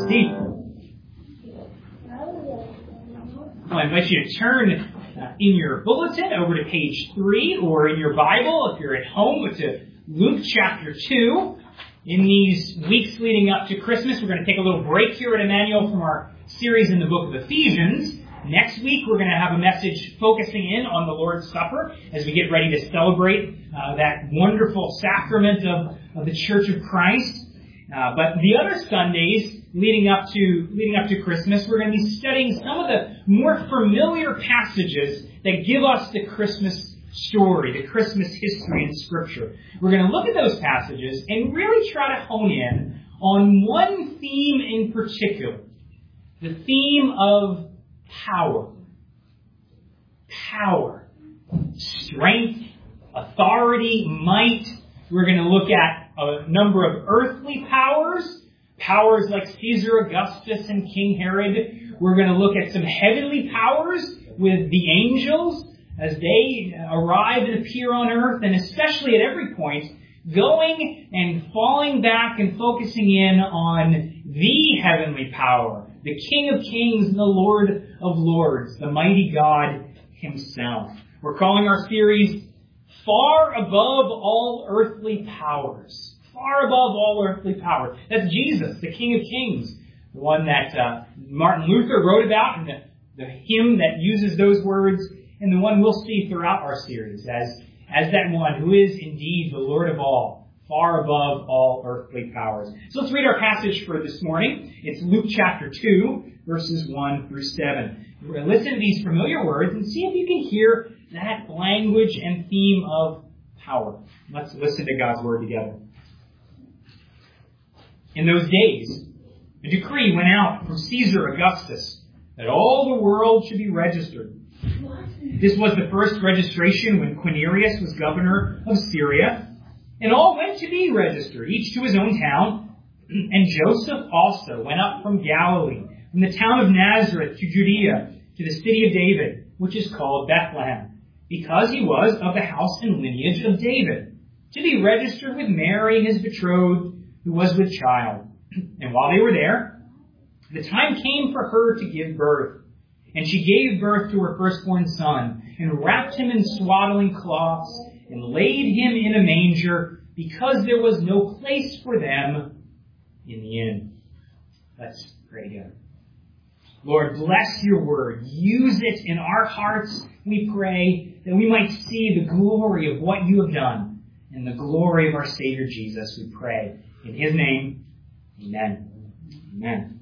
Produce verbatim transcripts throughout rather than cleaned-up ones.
Steve. Well, I invite you to turn uh, in your bulletin over to page three, or in your Bible, if you're at home, to Luke chapter two. In these weeks leading up to Christmas, we're going to take a little break here at Emmanuel from our series in the book of Ephesians. Next week, we're going to have a message focusing in on the Lord's Supper as we get ready to celebrate uh, that wonderful sacrament of, of the Church of Christ. Uh, but the other Sundays leading up to leading up to Christmas, we're going to be studying some of the more familiar passages that give us the Christmas story, the Christmas history in Scripture. We're going to look at those passages and really try to hone in on one theme in particular, the theme of power. Power. Strength, authority, might. We're going to look at a number of earthly powers, powers like Caesar Augustus and King Herod. We're going to look at some heavenly powers with the angels as they arrive and appear on earth, and especially at every point, going and falling back and focusing in on the heavenly power, the King of Kings and the Lord of Lords, the mighty God Himself. We're calling our series Far Above All Earthly Powers. Far above all earthly powers. That's Jesus, the King of Kings, the one that uh, Martin Luther wrote about, and the, the hymn that uses those words, and the one we'll see throughout our series as, as that one who is indeed the Lord of all, far above all earthly powers. So let's read our passage for this morning. It's Luke chapter two, verses one through seven. We're going to listen to these familiar words and see if you can hear that language and theme of power. Let's listen to God's word together. In those days, a decree went out from Caesar Augustus that all the world should be registered. This was the first registration when Quirinius was governor of Syria, and all went to be registered, each to his own town. And Joseph also went up from Galilee, from the town of Nazareth to Judea, to the city of David, which is called Bethlehem, because he was of the house and lineage of David, to be registered with Mary, his betrothed, who was with child. And while they were there, the time came for her to give birth. And she gave birth to her firstborn son, and wrapped him in swaddling cloths, and laid him in a manger, because there was no place for them in the inn. Let's pray together. Lord, bless your word. Use it in our hearts, we pray, that we might see the glory of what you have done, and the glory of our Savior Jesus, we pray. In His name, amen. Amen.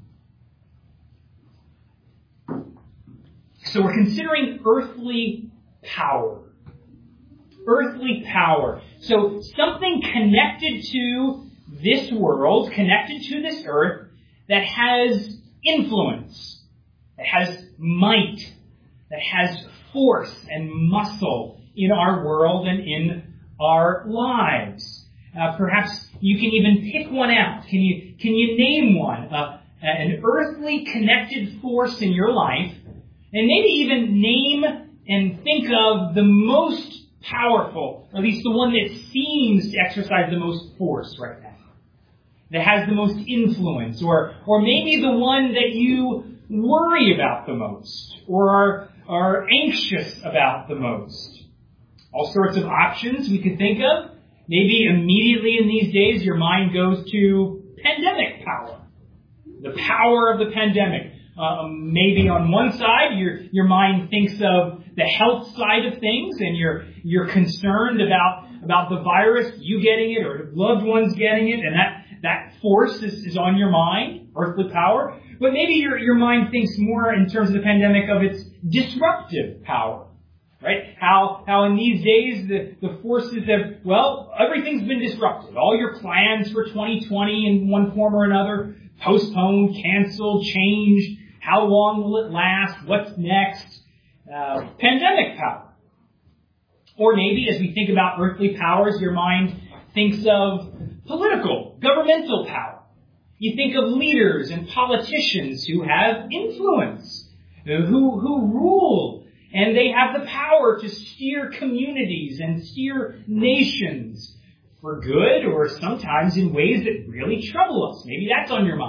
So we're considering earthly power. Earthly power. So something connected to this world, connected to this earth, that has influence, that has might, that has force and muscle in our world and in our lives. Uh, perhaps you can even pick one out. Can you can you name one? Uh, an earthly connected force in your life, and maybe even name and think of the most powerful, or at least the one that seems to exercise the most force right now, that has the most influence, or or maybe the one that you worry about the most, or are, are anxious about the most. All sorts of options we could think of. Maybe immediately in these days your mind goes to pandemic power. The power of the pandemic. Uh, maybe on one side your your mind thinks of the health side of things, and you're you're concerned about about the virus, you getting it, or loved ones getting it, and that, that force is, is on your mind, earthly power. But maybe your your mind thinks more in terms of the pandemic of its disruptive power. Right? How how in these days the, the forces have, well, everything's been disrupted. All your plans for twenty twenty in one form or another, postponed, canceled, changed. How long will it last? What's next? Uh, pandemic power. Or maybe as we think about earthly powers, your mind thinks of political, governmental power. You think of leaders and politicians who have influence, who who rule. And they have the power to steer communities and steer nations for good, or sometimes in ways that really trouble us. Maybe that's on your mind.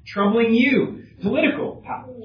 troubling you, political powers.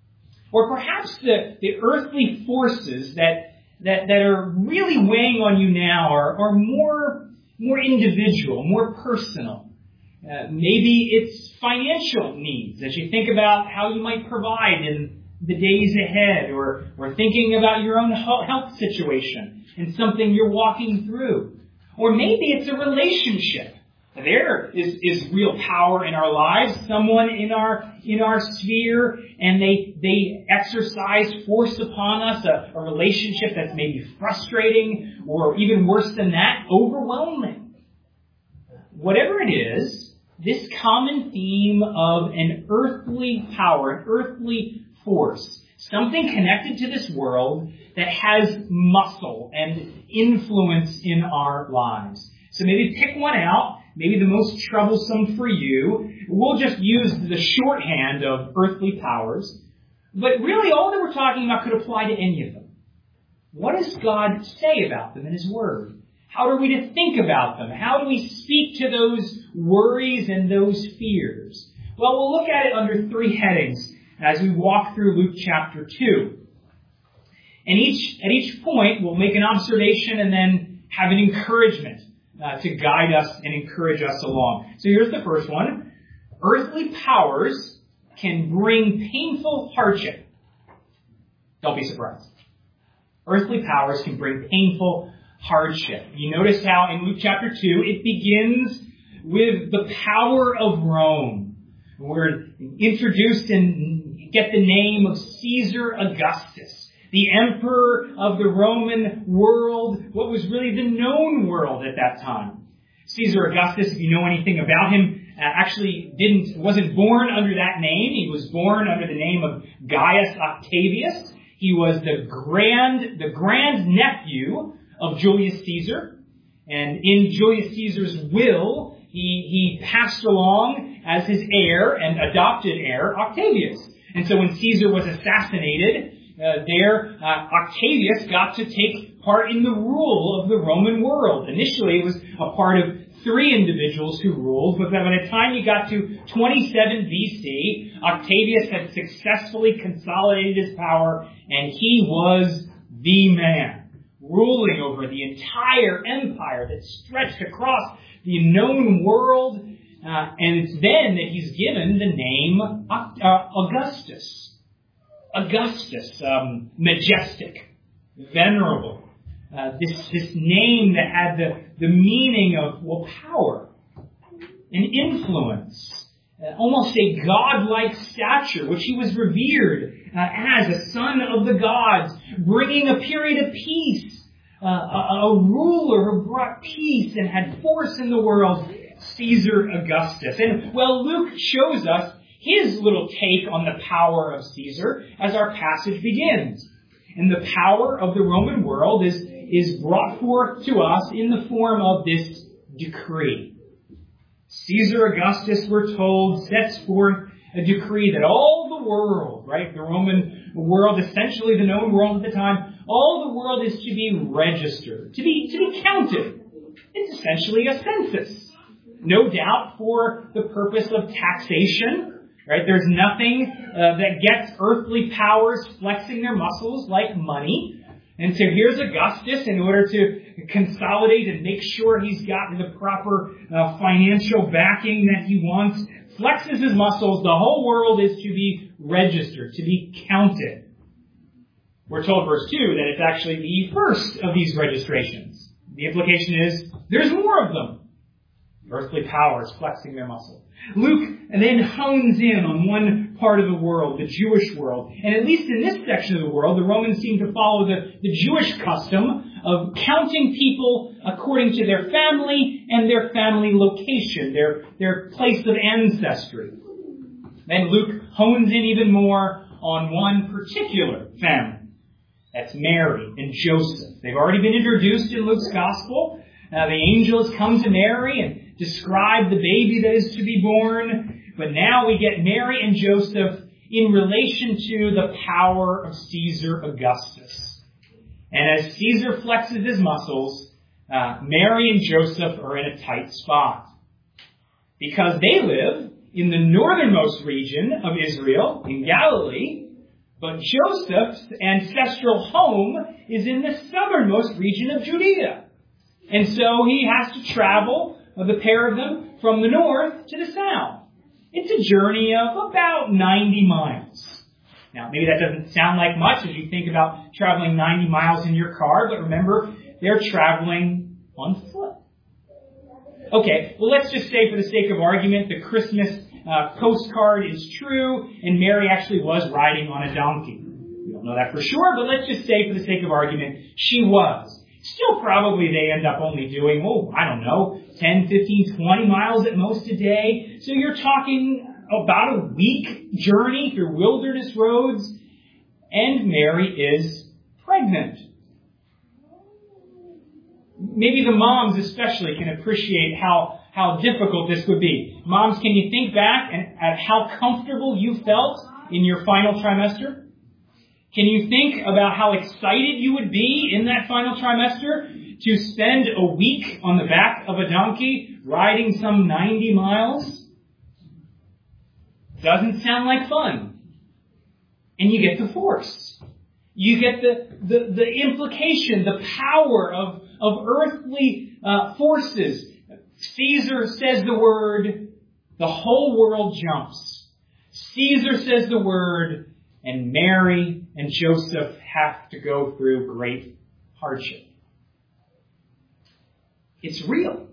Or perhaps the, the earthly forces that, that, that are really weighing on you now are, are more, more individual, more personal. Uh, maybe it's financial needs as you think about how you might provide in the days ahead, or, or thinking about your own health situation and something you're walking through. Or maybe it's a relationship. There is, is real power in our lives, someone in our in our sphere, and they they exercise force upon us, a, a relationship that's maybe frustrating, or even worse than that, overwhelming. Whatever it is, this common theme of an earthly power, an earthly force, something connected to this world that has muscle and influence in our lives. So maybe pick one out, maybe the most troublesome for you. We'll just use the shorthand of earthly powers. But really all that we're talking about could apply to any of them. What does God say about them in His Word? How are we to think about them? How do we speak to those worries and those fears? Well, we'll look at it under three headings as we walk through Luke chapter two. And each at each point, we'll make an observation and then have an encouragement uh, to guide us and encourage us along. So here's the first one. Earthly powers can bring painful hardship. Don't be surprised. Earthly powers can bring painful hardship. You notice how in Luke chapter two, it begins with the power of Rome. We're introduced and get the name of Caesar Augustus, the emperor of the Roman world, what was really the known world at that time. Caesar Augustus, if you know anything about him, uh, actually didn't wasn't born under that name. He was born under the name of Gaius Octavius. He was the grand the grand nephew of Julius Caesar, and in Julius Caesar's will, he he passed along as his heir and adopted heir Octavius. And so when Caesar was assassinated, uh, there uh, Octavius got to take part in the rule of the Roman world. Initially, it was a part of three individuals who ruled, but by the time you got to twenty-seven B C, Octavius had successfully consolidated his power, and he was the man, ruling over the entire empire that stretched across the known world. Uh, and it's then that he's given the name uh, Augustus. Augustus, um, majestic, venerable. Uh, this, this name that had the, the meaning of, well, power and influence. Uh, almost a godlike stature, which he was revered uh, as a son of the gods, bringing a period of peace. Uh, a, a ruler who brought peace and had force in the world. Caesar Augustus. And, well, Luke shows us his little take on the power of Caesar as our passage begins. And the power of the Roman world is, is brought forth to us in the form of this decree. Caesar Augustus, we're told, sets forth a decree that all the world, right, the Roman world, essentially the known world at the time, all the world is to be registered, to be, to be counted. It's essentially a census. No doubt for the purpose of taxation, right? There's nothing uh, that gets earthly powers flexing their muscles like money. And so here's Augustus, in order to consolidate and make sure he's got the proper uh, financial backing that he wants, flexes his muscles. The whole world is to be registered, to be counted. We're told, verse two, that it's actually the first of these registrations. The implication is there's more of them. Earthly powers flexing their muscle. Luke then hones in on one part of the world, the Jewish world. And at least in this section of the world, the Romans seem to follow the, the Jewish custom of counting people according to their family and their family location, their, their place of ancestry. Then Luke hones in even more on one particular family. That's Mary and Joseph. They've already been introduced in Luke's gospel. Uh, the angels come to Mary and describe the baby that is to be born. But now we get Mary and Joseph in relation to the power of Caesar Augustus. And as Caesar flexes his muscles, uh, Mary and Joseph are in a tight spot. Because they live in the northernmost region of Israel, in Galilee, but Joseph's ancestral home is in the southernmost region of Judea. And so he has to travel, uh, the pair of them, from the north to the south. It's a journey of about ninety miles. Now, maybe that doesn't sound like much as you think about traveling ninety miles in your car, but remember, they're traveling on foot. Okay, well, let's just say for the sake of argument, the Christmas uh, postcard is true, and Mary actually was riding on a donkey. We don't know that for sure, but let's just say for the sake of argument, she was. Still probably they end up only doing, oh, I don't know, ten, fifteen, twenty miles at most a day. So you're talking about a week journey through wilderness roads, and Mary is pregnant. Maybe the moms especially can appreciate how, how difficult this would be. Moms, can you think back and, at how comfortable you felt in your final trimester? Can you think about how excited you would be in that final trimester to spend a week on the back of a donkey riding some ninety miles? Doesn't sound like fun. And you get the force. You get the, the, the implication, the power of, of earthly uh, forces. Caesar says the word, the whole world jumps. Caesar says the word, and Mary and Joseph have to go through great hardship. It's real.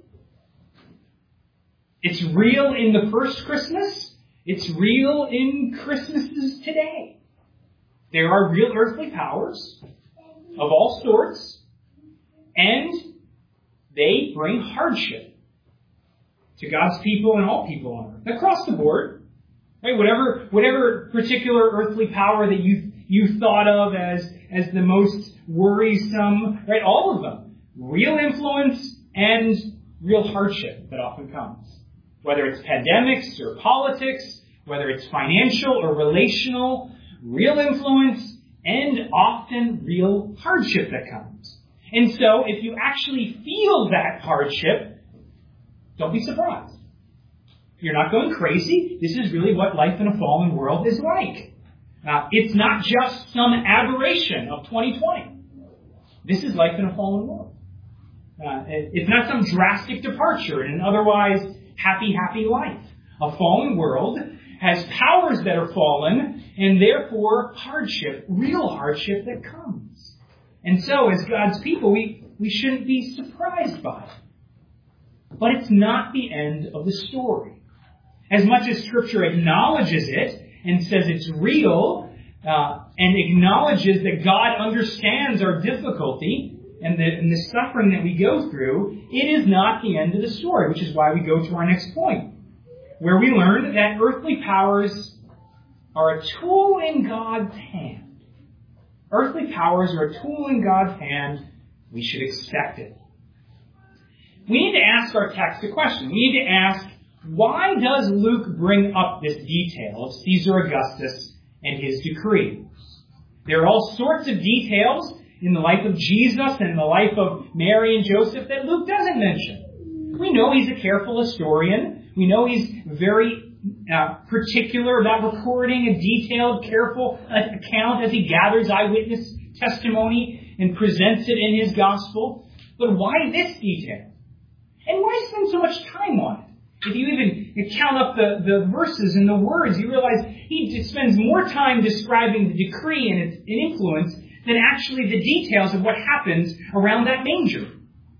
It's real in the first Christmas. It's real in Christmases today. There are real earthly powers of all sorts, and they bring hardship to God's people and all people on earth, across the board. Right? Whatever, whatever particular earthly power that you you thought of as as the most worrisome, right? All of them, real influence and real hardship that often comes. Whether it's pandemics or politics, whether it's financial or relational, real influence and often real hardship that comes. And so, if you actually feel that hardship, don't be surprised. You're not going crazy. This is really what life in a fallen world is like. Uh, it's not just some aberration of twenty twenty. This is life in a fallen world. Uh, it, it's not some drastic departure in an otherwise happy, happy life. A fallen world has powers that are fallen, and therefore hardship, real hardship that comes. And so, as God's people, we, we shouldn't be surprised by it. But it's not the end of the story. As much as Scripture acknowledges it and says it's real, uh, and acknowledges that God understands our difficulty and the, and the suffering that we go through, it is not the end of the story, which is why we go to our next point, where we learn that earthly powers are a tool in God's hand. Earthly powers are a tool in God's hand. We should expect it. We need to ask our text a question. We need to ask, why does Luke bring up this detail of Caesar Augustus and his decree? There are all sorts of details in the life of Jesus and in the life of Mary and Joseph that Luke doesn't mention. We know he's a careful historian. We know he's very uh, particular about recording a detailed, careful account as he gathers eyewitness testimony and presents it in his gospel. But why this detail? And why spend so much time on it? If you even count up the, the verses and the words, you realize he spends more time describing the decree and its influence than actually the details of what happens around that manger.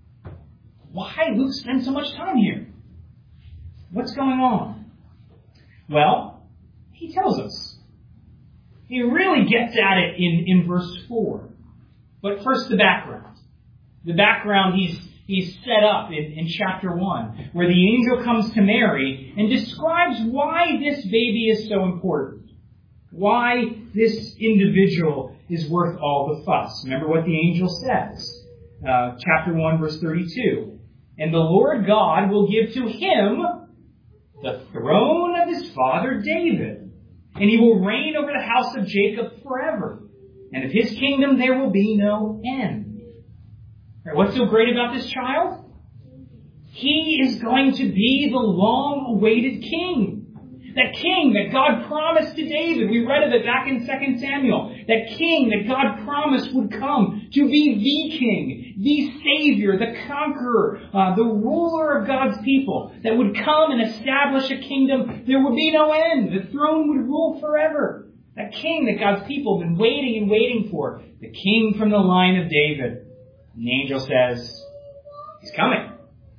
Why Luke spend so much time here? What's going on? Well, he tells us. He really gets at it in, in verse four. But first, the background. The background he's He's set up in, in chapter one, where the angel comes to Mary and describes why this baby is so important. Why this individual is worth all the fuss. Remember what the angel says. Uh, chapter one, verse thirty-two. And the Lord God will give to him the throne of his father David. And he will reign over the house of Jacob forever. And of his kingdom there will be no end. What's so great about this child? He is going to be the long-awaited king. That king that God promised to David. We read of it back in Second Samuel. That king that God promised would come to be the king, the savior, the conqueror, uh, the ruler of God's people. That would come and establish a kingdom. There would be no end. The throne would rule forever. That king that God's people have been waiting and waiting for. The king from the line of David. And the angel says, he's coming.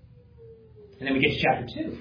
And then we get to chapter two.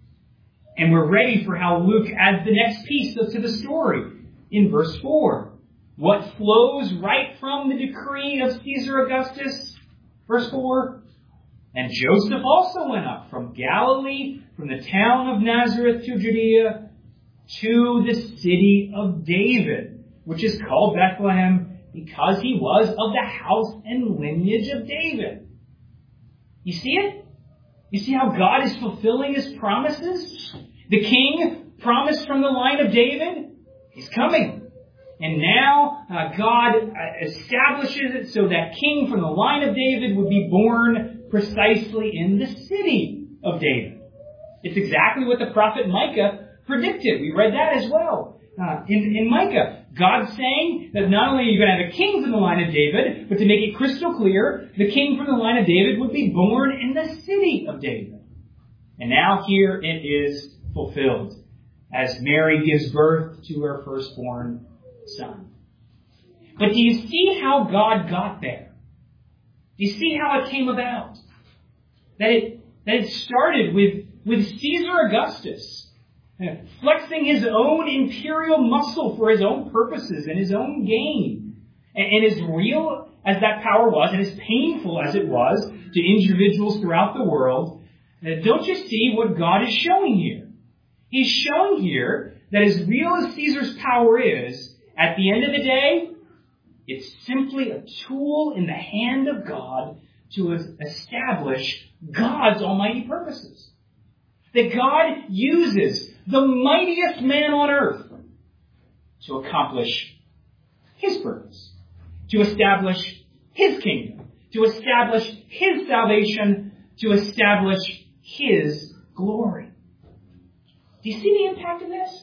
And we're ready for how Luke adds the next piece to the story in verse four. What flows right from the decree of Caesar Augustus? Verse four. And Joseph also went up from Galilee, from the town of Nazareth to Judea, to the city of David, which is called Bethlehem, because he was of the house and lineage of David. You see it? You see how God is fulfilling his promises? The king promised from the line of David, he's coming. And now uh, God establishes it so that king from the line of David would be born precisely in the city of David. It's exactly what the prophet Micah predicted. We read that as well. Uh, in, in Micah, God's saying that not only are you going to have a king from the line of David, but to make it crystal clear, the king from the line of David would be born in the city of David. And now here it is fulfilled as Mary gives birth to her firstborn son. But do you see how God got there? Do you see how it came about? That it, that it started with, with Caesar Augustus flexing his own imperial muscle for his own purposes and his own gain. And, and as real as that power was, and as painful as it was to individuals throughout the world, uh, don't you see what God is showing here? He's showing here that as real as Caesar's power is, at the end of the day, it's simply a tool in the hand of God to establish God's almighty purposes. That God uses the mightiest man on earth to accomplish his purpose, to establish his kingdom, to establish his salvation, to establish his glory. Do you see the impact of this?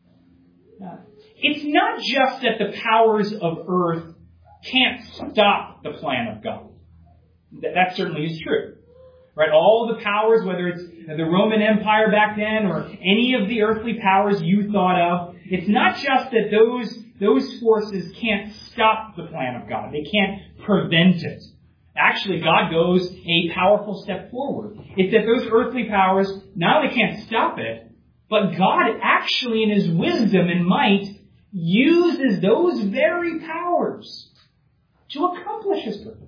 Uh, it's not just that the powers of earth can't stop the plan of God. That, that certainly is true. Right? All the powers, whether it's the Roman Empire back then or any of the earthly powers you thought of, it's not just that those, those forces can't stop the plan of God. They can't prevent it. Actually, God goes a powerful step forward. It's that those earthly powers not only can't stop it, but God actually in his wisdom and might uses those very powers to accomplish his purpose.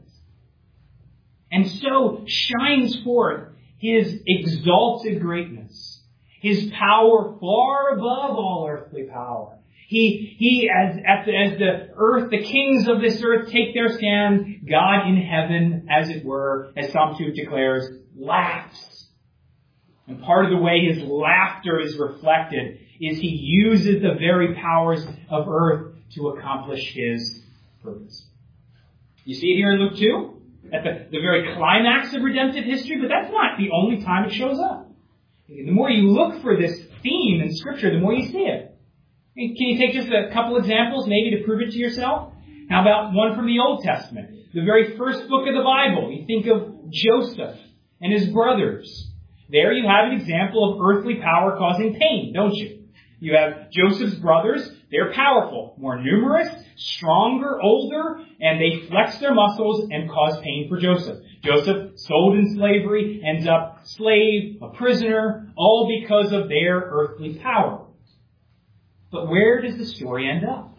And so shines forth his exalted greatness, his power far above all earthly power. He, he as, as, the, as the earth, the kings of this earth take their stand, God in heaven, as it were, as Psalm two declares, laughs. And part of the way his laughter is reflected is he uses the very powers of earth to accomplish his purpose. You see it here in Luke two? At the, the very climax of redemptive history, but that's not the only time it shows up. The more you look for this theme in Scripture, the more you see it. Can you take just a couple examples, maybe to prove it to yourself? How about one from the Old Testament? The very first book of the Bible. You think of Joseph and his brothers. There you have an example of earthly power causing pain, don't you? You have Joseph's brothers. They're powerful, more numerous, stronger, older, and they flex their muscles and cause pain for Joseph. Joseph, sold in slavery, ends up slave, a prisoner, all because of their earthly power. But where does the story end up?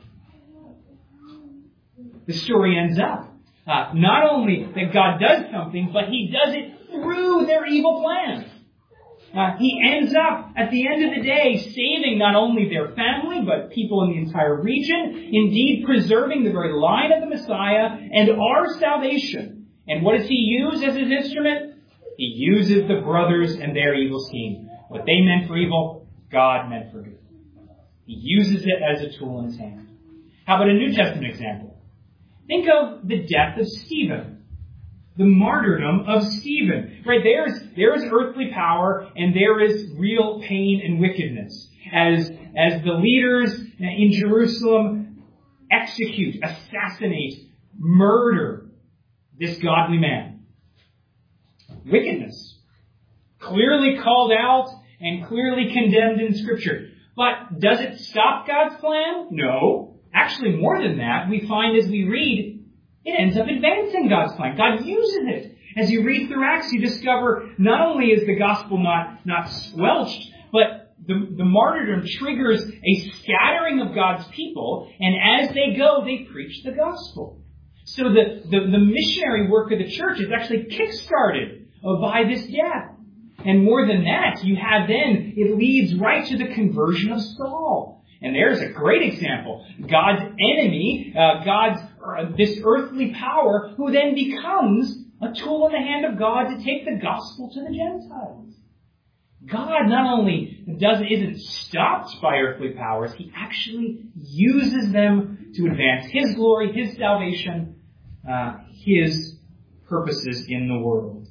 The story ends up uh, not only that God does something, but he does it through their evil plans. Uh, he ends up, at the end of the day, saving not only their family, but people in the entire region, indeed preserving the very line of the Messiah and our salvation. And what does he use as his instrument? He uses the brothers and their evil scheme. What they meant for evil, God meant for good. He uses it as a tool in his hand. How about a New Testament example? Think of the death of Stephen. The martyrdom of Stephen. Right, there's, there is earthly power and there is real pain and wickedness. as, as the leaders in Jerusalem execute, assassinate, murder this godly man. Wickedness. Clearly called out and clearly condemned in Scripture. But does it stop God's plan? No. Actually, more than that, we find as we read, it ends up advancing God's plan. God uses it. As you read through Acts, you discover not only is the gospel not, not squelched, but the, the martyrdom triggers a scattering of God's people, and as they go, they preach the gospel. So the, the, the missionary work of the church is actually kick-started by this death. And more than that, you have then, it leads right to the conversion of Saul. And there's a great example. God's enemy, uh, God's, uh, this earthly power, who then becomes a tool in the hand of God to take the gospel to the Gentiles. God not only doesn't, isn't stopped by earthly powers, He actually uses them to advance His glory, His salvation, uh, His purposes in the world.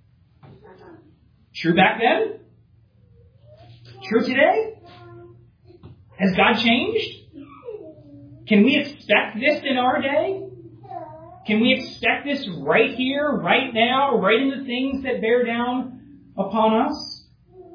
True back then? True today? Has God changed? Can we expect this in our day? Can we expect this right here, right now, right in the things that bear down upon us?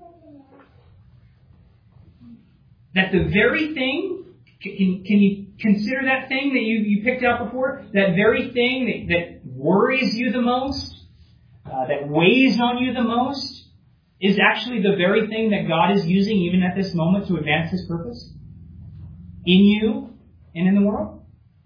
That the very thing, can, can you consider that thing that you, you picked out before? That very thing that, that worries you the most, uh, that weighs on you the most, is actually the very thing that God is using even at this moment to advance His purpose in you and in the world.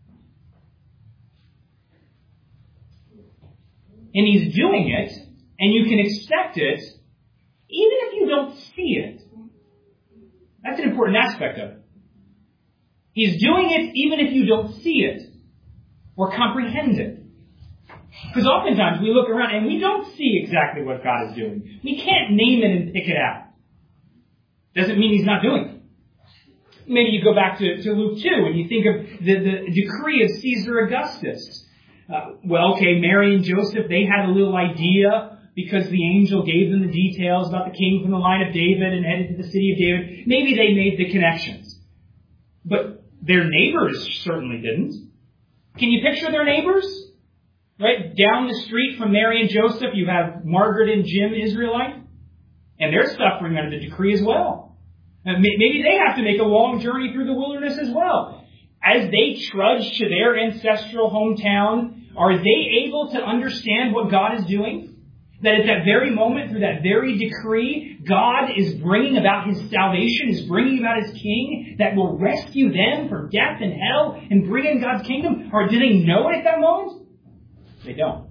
And He's doing it, and you can expect it, even if you don't see it. That's an important aspect of it. He's doing it even if you don't see it or comprehend it. Because oftentimes we look around and we don't see exactly what God is doing. We can't name it and pick it out. Doesn't mean He's not doing it. Maybe you go back to, to Luke two and you think of the, the decree of Caesar Augustus. Uh, well, okay, Mary and Joseph, they had a little idea because the angel gave them the details about the king from the line of David and headed to the city of David. Maybe they made the connections. But their neighbors certainly didn't. Can you picture their neighbors? Right down the street from Mary and Joseph, you have Margaret and Jim Israelite, and they're suffering under the decree as well. And maybe they have to make a long journey through the wilderness as well. As they trudge to their ancestral hometown, are they able to understand what God is doing? That at that very moment, through that very decree, God is bringing about His salvation, is bringing about His King that will rescue them from death and hell and bring in God's kingdom? Or do they know it at that moment? They don't.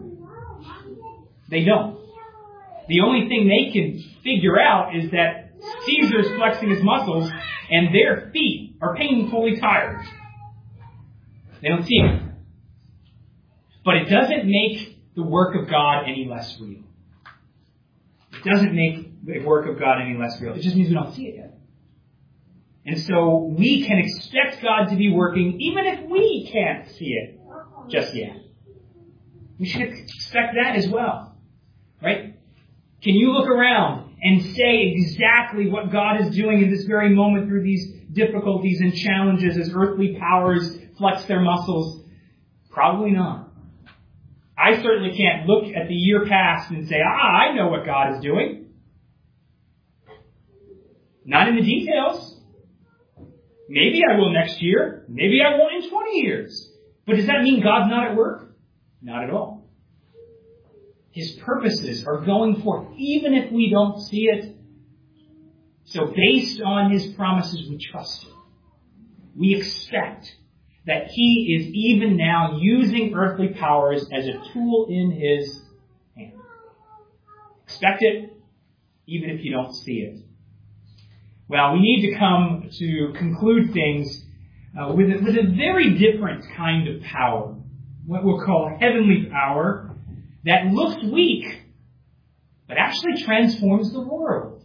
They don't. The only thing they can figure out is that Caesar's flexing his muscles and their feet are painfully tired. They don't see it. But it doesn't make the work of God any less real. It doesn't make the work of God any less real. It just means we don't see it yet. And so we can expect God to be working even if we can't see it just yet. We should expect that as well. Right? Can you look around and say exactly what God is doing in this very moment through these difficulties and challenges as earthly powers flex their muscles? Probably not. I certainly can't look at the year past and say, ah, I know what God is doing. Not in the details. Maybe I will next year. Maybe I won't in twenty years. But does that mean God's not at work? Not at all. His purposes are going forth, even if we don't see it. So based on His promises, we trust Him. We expect that He is even now using earthly powers as a tool in His hand. Expect it, even if you don't see it. Well, we need to come to conclude things uh, with, a, with a very different kind of power. What we'll call heavenly power that looks weak, but actually transforms the world.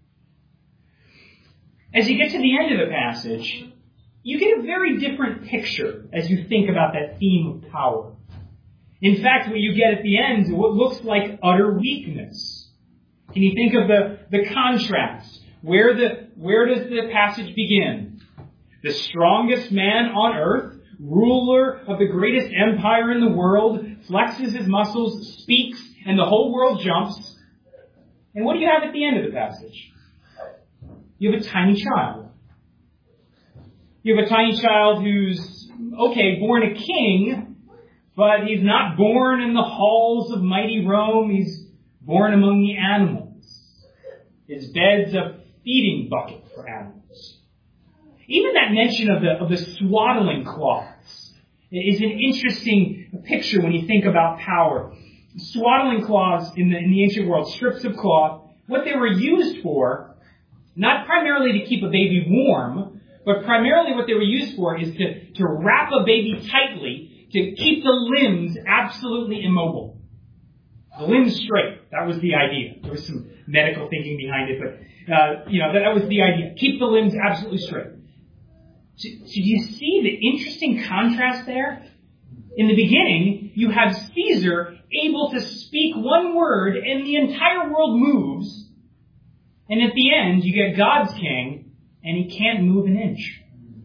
As you get to the end of the passage, you get a very different picture as you think about that theme of power. In fact, what you get at the end is what looks like utter weakness. Can you think of the, the contrast where the where does the passage begin? The strongest man on earth, ruler of the greatest empire in the world, flexes his muscles, speaks, and the whole world jumps. And what do you have at the end of the passage? You have a tiny child. You have a tiny child who's, okay, born a king, but he's not born in the halls of mighty Rome. He's born among the animals. His bed's a feeding bucket for animals. Even that mention of the, of the swaddling cloths is an interesting picture when you think about power. Swaddling cloths in the, in the ancient world, strips of cloth, what they were used for, not primarily to keep a baby warm, but primarily what they were used for is to, to wrap a baby tightly to keep the limbs absolutely immobile. The limbs straight. That was the idea. There was some medical thinking behind it, but, uh, you know, that, that was the idea. Keep the limbs absolutely straight. So, so do you see the interesting contrast there? In the beginning, you have Caesar able to speak one word and the entire world moves. And at the end, you get God's king and he can't move an inch.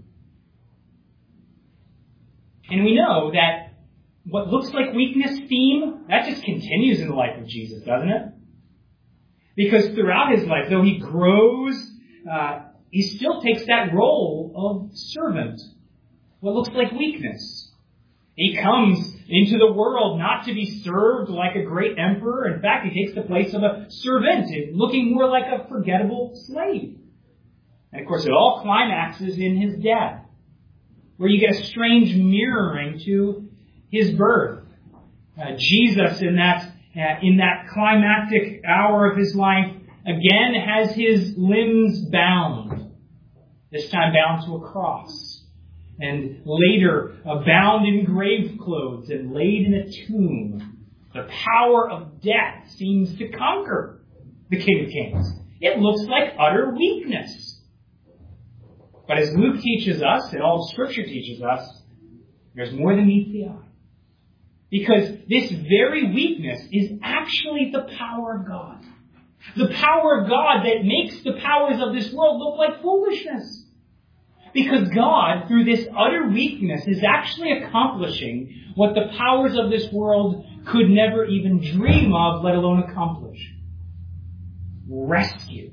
And we know that what looks like weakness theme, that just continues in the life of Jesus, doesn't it? Because throughout his life, though he grows, uh, he still takes that role of servant. What looks like weakness. He comes into the world not to be served like a great emperor. In fact, he takes the place of a servant, looking more like a forgettable slave. And of course, it all climaxes in his death, where you get a strange mirroring to his birth. Uh, Jesus, in that uh, in that climactic hour of his life, again has his limbs bound. This time bound to a cross. And later, uh, bound in grave clothes and laid in a tomb. The power of death seems to conquer the King of Kings. It looks like utter weakness. But as Luke teaches us, and all Scripture teaches us, there's more than meets the eye. Because this very weakness is actually the power of God. The power of God that makes the powers of this world look like foolishness. Because God, through this utter weakness, is actually accomplishing what the powers of this world could never even dream of, let alone accomplish. Rescue.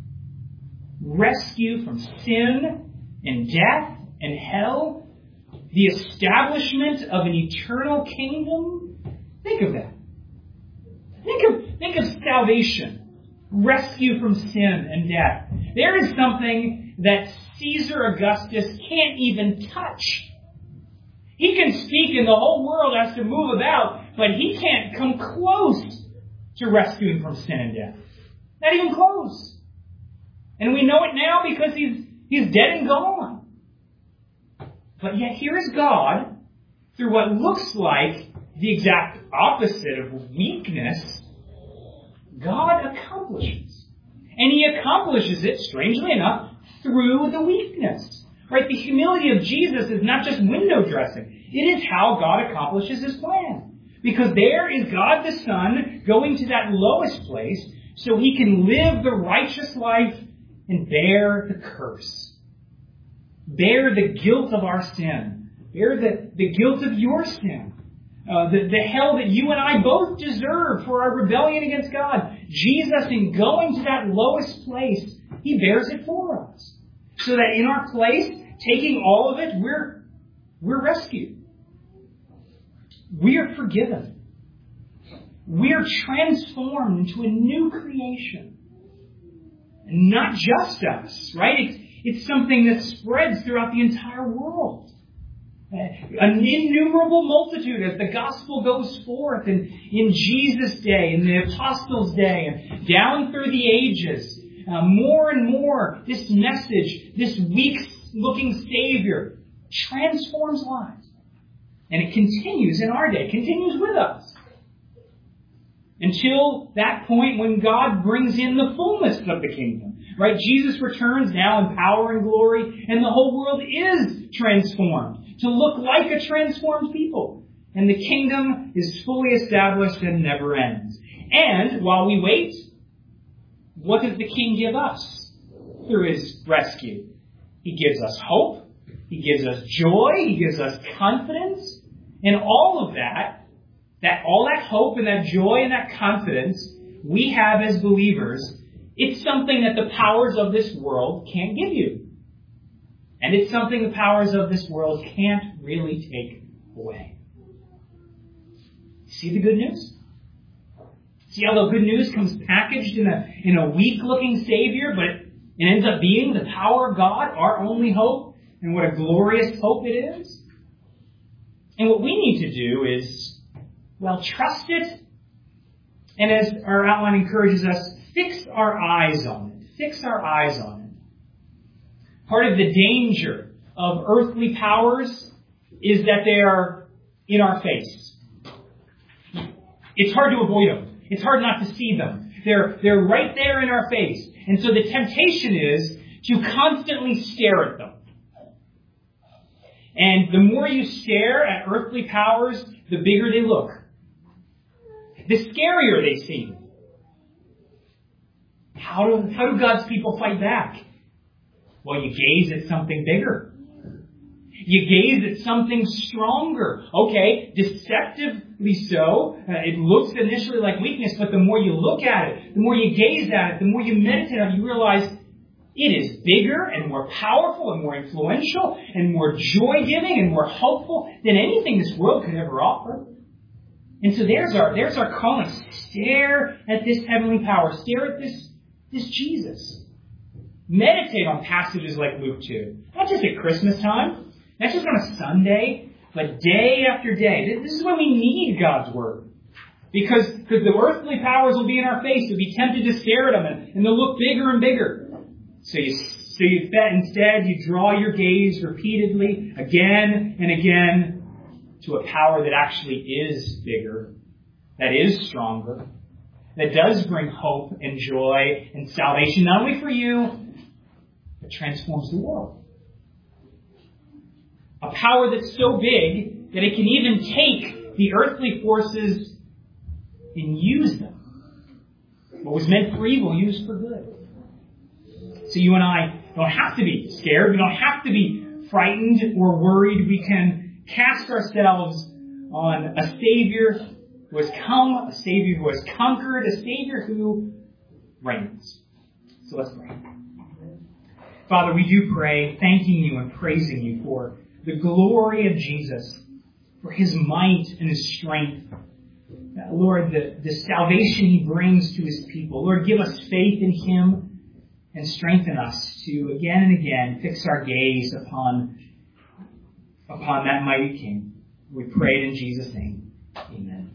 Rescue from sin and death and hell. The establishment of an eternal kingdom. Think of that. Think of, think of salvation. Rescue from sin and death. There is something that Caesar Augustus can't even touch. He can speak and the whole world has to move about, but he can't come close to rescuing from sin and death. Not even close. And we know it now because he's, he's dead and gone. But yet here is God, through what looks like the exact opposite of weakness, God accomplishes. And he accomplishes it, strangely enough, through the weakness. Right? The humility of Jesus is not just window dressing. It is how God accomplishes his plan. Because there is God the Son going to that lowest place so he can live the righteous life and bear the curse. Bear the guilt of our sin. Bear the, the guilt of your sin. Uh, the, the hell that you and I both deserve for our rebellion against God. Jesus, in going to that lowest place, he bears it for us. So that in our place, taking all of it, we're, we're rescued. We are forgiven. We are transformed into a new creation. And not just us, right? It's, it's something that spreads throughout the entire world. An innumerable multitude as the gospel goes forth in, in Jesus' day, in the apostles' day, and down through the ages. Uh, more and more, this message, this weak-looking Savior, transforms lives. And it continues in our day, continues with us. Until that point when God brings in the fullness of the kingdom. Right? Jesus returns now in power and glory, and the whole world is transformed to look like a transformed people. And the kingdom is fully established and never ends. And while we wait, what does the King give us? through his rescue. He gives us hope. He gives us joy. He gives us confidence. And all of that, that all that hope and that joy and that confidence we have as believers, it's something that the powers of this world can't give you. And it's something the powers of this world can't really take away. See the good news? See how the good news comes packaged in a, in a weak-looking Savior, but it, it ends up being the power of God, our only hope, and what a glorious hope it is. And what we need to do is, well, trust it, and as our outline encourages us, fix our eyes on it. Fix our eyes on it. Part of the danger of earthly powers is that they are in our face. It's hard to avoid them. It's hard not to see them. They're, they're right there in our face. And so the temptation is to constantly stare at them. And the more you stare at earthly powers, the bigger they look. The scarier they seem. How do, how do God's people fight back? Well, you gaze at something bigger. You gaze at something stronger. Okay, deceptively so. Uh, it looks initially like weakness, but the more you look at it, the more you gaze at it, the more you meditate on it, you realize it is bigger and more powerful and more influential and more joy-giving and more hopeful than anything this world could ever offer. And so there's our there's our calling. Stare at this heavenly power. Stare at this, this Jesus. Meditate on passages like Luke two. Not just at Christmas time. Not just on a Sunday, but day after day. This is when we need God's Word. Because, because the earthly powers will be in our face. We'll be tempted to stare at them, and, and they'll look bigger and bigger. So you, so you instead, you draw your gaze repeatedly, again and again, to a power that actually is bigger, that is stronger, that does bring hope and joy and salvation, not only for you, but transforms the world. A power that's so big that it can even take the earthly forces and use them. What was meant for evil, used for good. So you and I don't have to be scared. We don't have to be frightened or worried. We can cast ourselves on a Savior who has come, a Savior who has conquered, a Savior who reigns. So let's pray. Father, we do pray, thanking you and praising you for the glory of Jesus, for his might and his strength. Uh, Lord, the, the salvation he brings to his people. Lord, give us faith in him and strengthen us to again and again fix our gaze upon, upon that mighty King. We pray it in Jesus' name. Amen.